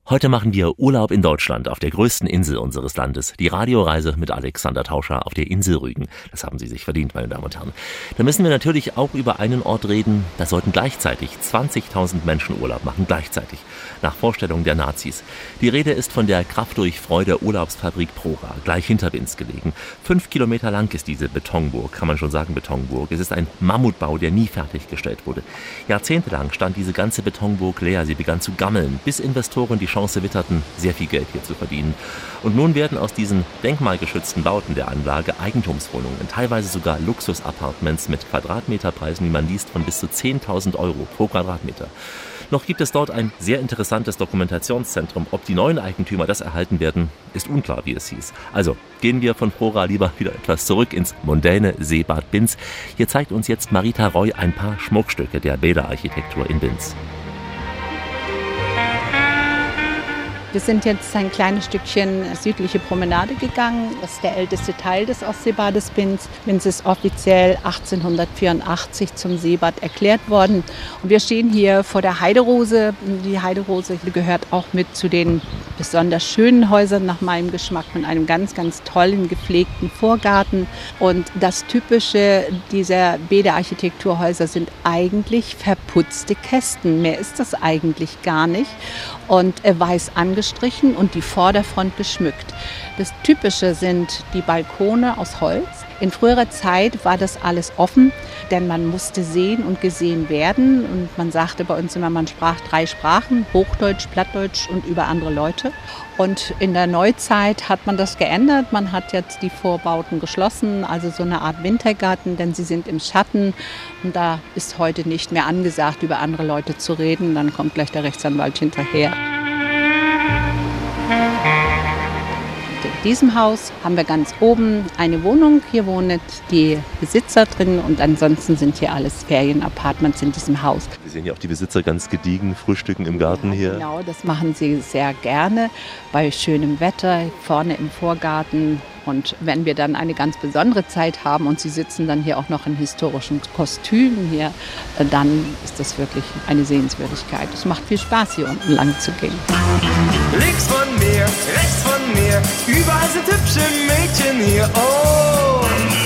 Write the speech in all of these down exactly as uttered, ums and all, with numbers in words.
Heute machen wir Urlaub in Deutschland auf der größten Insel unseres Landes. Die Radioreise mit Alexander Tauscher auf der Insel Rügen. Das haben Sie sich verdient, meine Damen und Herren. Da müssen wir natürlich auch über einen Ort reden. Da sollten gleichzeitig zwanzigtausend Menschen Urlaub machen. Gleichzeitig. Nach Vorstellung der Nazis. Die Rede ist von der Kraft durch Freude Urlaubsfabrik Prora. Gleich hinter Binz gelegen. Fünf Kilometer lang ist diese Betonburg. Kann man schon sagen Betonburg. Es ist ein Mammutbau, der nie fertiggestellt wurde. Jahrzehntelang stand diese ganze Betonburg leer. Sie begann zu gammeln, bis Investoren die Chance witterten, sehr viel Geld hier zu verdienen. Und nun werden aus diesen denkmalgeschützten Bauten der Anlage Eigentumswohnungen, teilweise sogar Luxus-Appartements mit Quadratmeterpreisen, wie man liest, von bis zu zehntausend Euro pro Quadratmeter. Noch gibt es dort ein sehr interessantes Dokumentationszentrum. Ob die neuen Eigentümer das erhalten werden, ist unklar, wie es hieß. Also gehen wir von Prora lieber wieder etwas zurück ins mondäne Seebad Binz. Hier zeigt uns jetzt Marita Roy ein paar Schmuckstücke der Bäderarchitektur in Binz. Wir sind jetzt ein kleines Stückchen südliche Promenade gegangen. Das ist der älteste Teil des Ostseebades Binz. Binz ist offiziell achtzehnhundertvierundachtzig zum Seebad erklärt worden. Und wir stehen hier vor der Heiderose. Die Heiderose gehört auch mit zu den besonders schönen Häusern nach meinem Geschmack, mit einem ganz, ganz tollen, gepflegten Vorgarten. Und das Typische dieser Bäderarchitekturhäuser sind eigentlich verputzte Kästen. Mehr ist das eigentlich gar nicht. Und weiß angestrichen und die Vorderfront geschmückt. Das Typische sind die Balkone aus Holz. In früherer Zeit war das alles offen, denn man musste sehen und gesehen werden. Und man sagte bei uns immer, man sprach drei Sprachen, Hochdeutsch, Plattdeutsch und über andere Leute. Und in der Neuzeit hat man das geändert. Man hat jetzt die Vorbauten geschlossen, also so eine Art Wintergarten, denn sie sind im Schatten. Und da ist heute nicht mehr angesagt, über andere Leute zu reden. Dann kommt gleich der Rechtsanwalt hinterher. In diesem Haus haben wir ganz oben eine Wohnung. Hier wohnen die Besitzer drin und ansonsten sind hier alles Ferienapartments in diesem Haus. Wir sehen ja auch die Besitzer ganz gediegen frühstücken im Garten ja, hier. Genau, das machen sie sehr gerne bei schönem Wetter, vorne im Vorgarten. Und wenn wir dann eine ganz besondere Zeit haben und sie sitzen dann hier auch noch in historischen Kostümen hier, dann ist das wirklich eine Sehenswürdigkeit. Es macht viel Spaß, hier unten lang zu gehen. Links von mir, rechts von mir, überall sind hübsche Mädchen hier. Oh!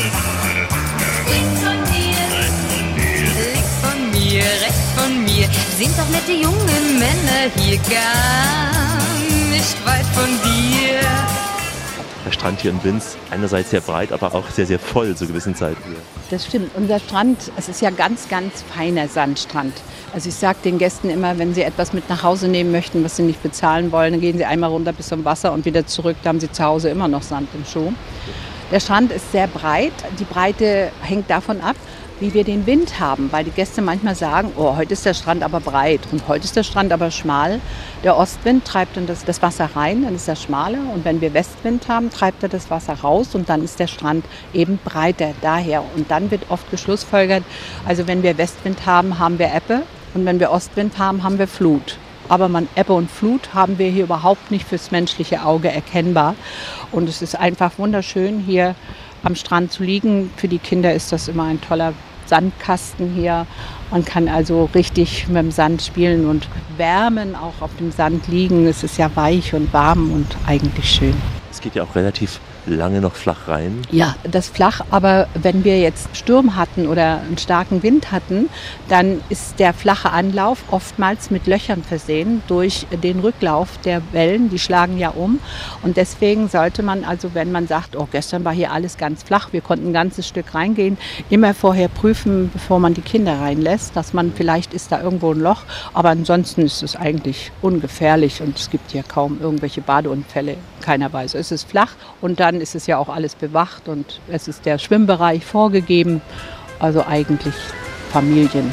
Links von dir, links von mir, rechts von mir, sind doch nette junge Männer hier gar nicht weit von dir. Der Strand hier in Binz, einerseits sehr breit, aber auch sehr, sehr voll zu gewissen Zeiten hier. Das stimmt. Unser Strand, es ist ja ganz, ganz feiner Sandstrand. Also ich sage den Gästen immer, wenn sie etwas mit nach Hause nehmen möchten, was sie nicht bezahlen wollen, dann gehen sie einmal runter bis zum Wasser und wieder zurück. Da haben sie zu Hause immer noch Sand im Schuh. Der Strand ist sehr breit. Die Breite hängt davon ab, wie wir den Wind haben, weil die Gäste manchmal sagen, oh, heute ist der Strand aber breit und heute ist der Strand aber schmal. Der Ostwind treibt dann das, das Wasser rein, dann ist er schmaler und wenn wir Westwind haben, treibt er das Wasser raus und dann ist der Strand eben breiter daher. Und dann wird oft geschlussfolgert, also wenn wir Westwind haben, haben wir Ebbe und wenn wir Ostwind haben, haben wir Flut. Aber man, Ebbe und Flut haben wir hier überhaupt nicht fürs menschliche Auge erkennbar. Und es ist einfach wunderschön, hier am Strand zu liegen. Für die Kinder ist das immer ein toller Sandkasten hier. Man kann also richtig mit dem Sand spielen und wärmen, auch auf dem Sand liegen. Es ist ja weich und warm und eigentlich schön. Es geht ja auch relativ lange noch flach rein. Ja, das flach, aber wenn wir jetzt Sturm hatten oder einen starken Wind hatten, dann ist der flache Anlauf oftmals mit Löchern versehen durch den Rücklauf der Wellen, die schlagen ja um und deswegen sollte man also, wenn man sagt, oh, gestern war hier alles ganz flach, wir konnten ein ganzes Stück reingehen, immer vorher prüfen, bevor man die Kinder reinlässt, dass man, vielleicht ist da irgendwo ein Loch, aber ansonsten ist es eigentlich ungefährlich und es gibt hier kaum irgendwelche Badeunfälle, keiner Weise. Es ist flach und dann ist es ja auch alles bewacht und es ist der Schwimmbereich vorgegeben, also eigentlich familiengeeignet.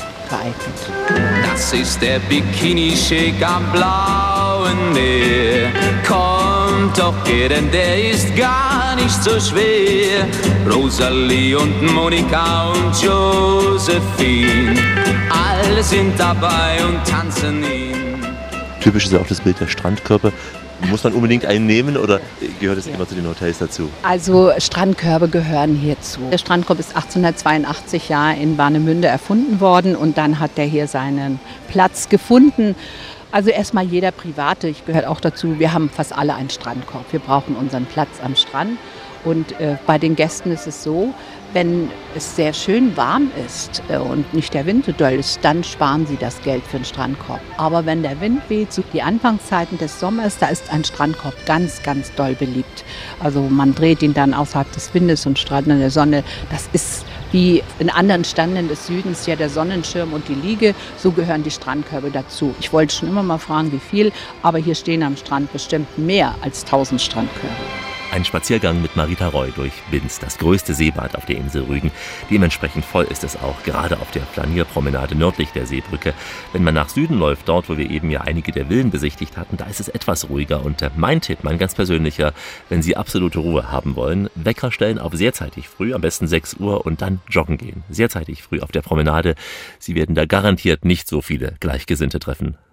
Das ist der Bikini-Shake am blauen Meer. Kommt doch her, denn der ist gar nicht so schwer. Rosalie und Monika und Josephine, alle sind dabei und tanzen ihn. Typisch ist ja auch das Bild der Strandkörper. Muss man unbedingt einen nehmen oder gehört es ja immer zu den Hotels dazu? Also Strandkörbe gehören hierzu. Der Strandkorb ist achtzehnhundertzweiundachtzig ja in Warnemünde erfunden worden und dann hat der hier seinen Platz gefunden. Also erstmal jeder Private, ich gehöre auch dazu, wir haben fast alle einen Strandkorb. Wir brauchen unseren Platz am Strand. Und äh, bei den Gästen ist es so, wenn es sehr schön warm ist äh, und nicht der Wind so doll ist, dann sparen sie das Geld für den Strandkorb. Aber wenn der Wind weht, so die Anfangszeiten des Sommers, da ist ein Strandkorb ganz, ganz doll beliebt. Also man dreht ihn dann außerhalb des Windes und strahlt in der Sonne. Das ist wie in anderen Standen des Südens ja der Sonnenschirm und die Liege, so gehören die Strandkörbe dazu. Ich wollte schon immer mal fragen, wie viel, aber hier stehen am Strand bestimmt mehr als tausend Strandkörbe. Ein Spaziergang mit Marita Roy durch Binz, das größte Seebad auf der Insel Rügen. Dementsprechend voll ist es auch, gerade auf der Flanierpromenade nördlich der Seebrücke. Wenn man nach Süden läuft, dort wo wir eben ja einige der Villen besichtigt hatten, da ist es etwas ruhiger. Und mein Tipp, mein ganz persönlicher, wenn Sie absolute Ruhe haben wollen, Wecker stellen auf sehr zeitig früh, am besten sechs Uhr und dann joggen gehen. Sehr zeitig früh auf der Promenade. Sie werden da garantiert nicht so viele Gleichgesinnte treffen